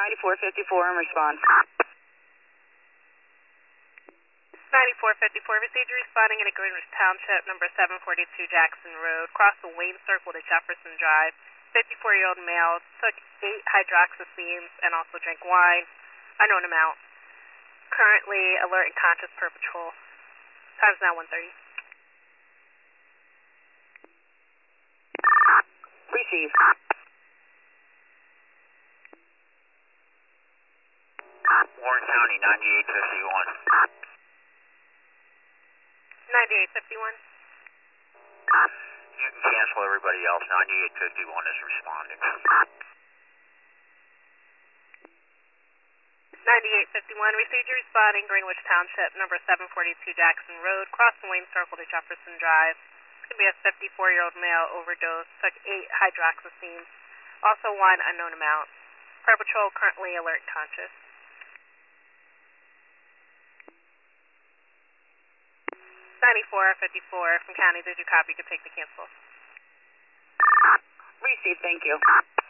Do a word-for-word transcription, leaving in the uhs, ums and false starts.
ninety-four fifty-four in response. ninety-four fifty-four, received you responding in a Greenwich Township, number seven forty-two Jackson Road. Crossed the Wayne Circle to Jefferson Drive. fifty-four-year-old male, took eight hydroxysteams and also drank wine, unknown amount. Currently alert and conscious per patrol. Time's now one thirty. Receive. Warren County, ninety-eight fifty-one. ninety-eight fifty-one. You can cancel everybody else. ninety-eight fifty-one is responding. ninety-eight fifty-one, received you responding Greenwich Township, number seven forty-two Jackson Road. Crossed the Wayne Circle to Jefferson Drive. It's going to be a fifty-four-year-old male overdose. Took eight hydroxysteams. Also wine, unknown amount. Per patrol, currently alert and conscious. ninety-four fifty-four from County, did you copy? You can take the cancel. Receive, thank you.